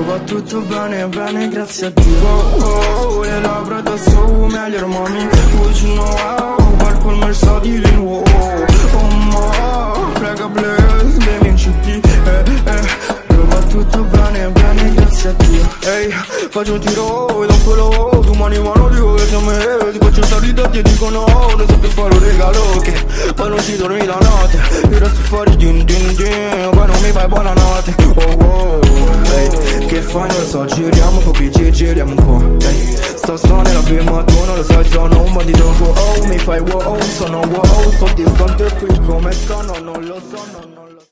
va tutto bene, bene, grazie a Dio. Oh, le labbra addosso, meglio mami. Would you know how, barco il Mercedes nuovo. Oh ma, prega bless, bevi in CD. Va tutto bene, bene, grazie a Dio. Ehi, faccio un tiro e dopo lo domani vanno dico che siamo me. Ti faccio salire e ti dico no, non so che fare un regalo che poi non ci dormi la notte. Io resto fuori din din din, poi non mi fai buonanotte. Oh oh, ehi, che fai non lo so, giriamo un po', giriamo un po'. Ehi, sto nella prima, tu non lo sai, sono un bandito. Oh, mi fai wow, sono wow, sto distante qui come sono, non lo so, no.